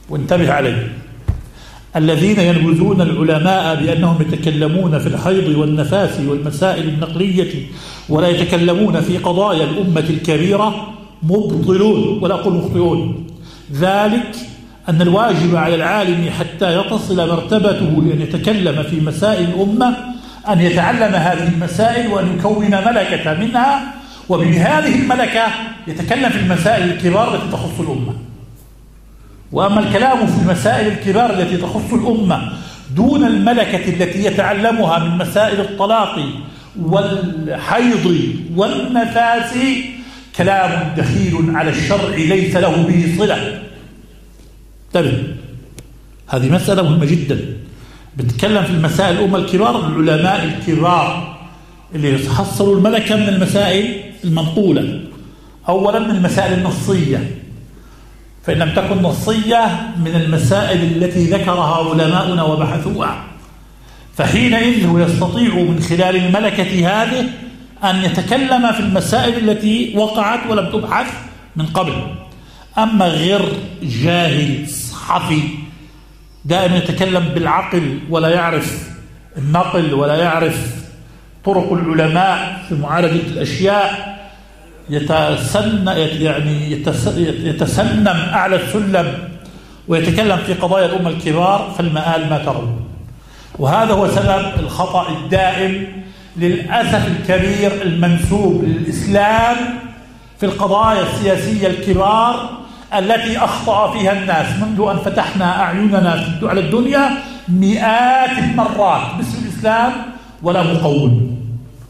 وانتبه عليه، الذين ينبذون العلماء بأنهم يتكلمون في الحيض والنفاس والمسائل النقلية ولا يتكلمون في قضايا الأمة الكبيرة مبطلون ولا أقول مخطئون. ذلك أن الواجب على العالم حتى يتصل مرتبته لأن يتكلم في مسائل الأمة أن يتعلم هذه المسائل وأن يكون ملكة منها، وبهذه الملكة يتكلم في المسائل الكبار التي تخص الأمة. وأما الكلام في المسائل الكبار التي تخص الأمة دون الملكة التي يتعلمها من مسائل الطلاق والحيض والنفاس كلام دخيل على الشرع ليس له به صلة. انتبه، هذه مسألة مهمة جدا. بتكلم في المسائل الأمة الكبار، العلماء الكبار اللي حصلوا الملكة من المسائل المنقولة. أولا من المسائل النصية، فإن لم تكن نصية من المسائل التي ذكرها علماؤنا وبحثوها، فحينئذ هو يستطيع من خلال الملكة هذه أن يتكلم في المسائل التي وقعت ولم تبحث من قبل. أما غير جاهل صحفي دائما يتكلم بالعقل ولا يعرف النقل ولا يعرف طرق العلماء في معالجة الأشياء، يتسنم أعلى السلم ويتكلم في قضايا الأمة الكبار، فالمآل ما ترون. وهذا هو سبب الخطأ الدائم للأسف الكبير المنسوب للإسلام في القضايا السياسية الكبار التي أخطأ فيها الناس منذ أن فتحنا أعيننا على الدنيا مئات المرات باسم الإسلام، ولا مقوم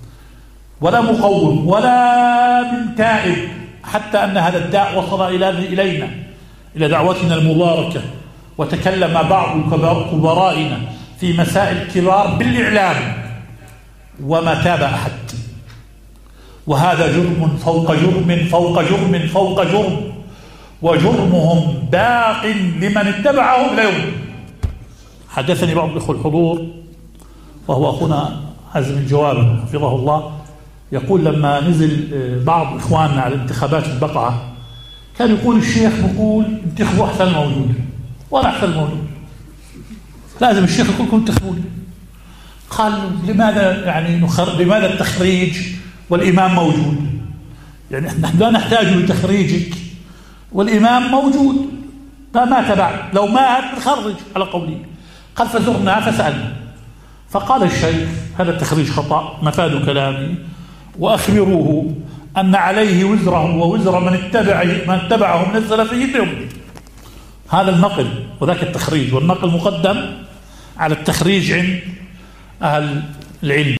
ولا من تائب، حتى أن هذا الداء وصل إلينا إلى دعوتنا المباركة، وتكلم بعض كبرائنا في مسائل كبار بالإعلام وما تاب أحد. وهذا جرم فوق جرم فوق جرم فوق جرم، وجرمهم باق لمن اتبعهم إلى يوم. حدثني بعض الإخوة الحضور وهو أخونا عزم الجواب حفظه الله، يقول لما نزل بعض إخواننا على انتخابات البقعة كان يقول الشيخ بيقول انتخبوا أحسن موجود، ولا أحسن موجود، لازم الشيخ يقول لكم انتخبوني. قال لماذا لماذا التخريج والإمام موجود؟ يعني نحن لا نحتاج لتخريجك والإمام موجود، ما مات بعد، لو مات نخرج على قوله. قال فزرنا فسألنا، فقال الشيخ هذا التخريج خطأ، مفاد كلامي وأخبروه أن عليه وزره ووزر من اتبعه من السلفيين. هذا النقل وذاك التخريج، والنقل مقدم على التخريج عند أهل العلم.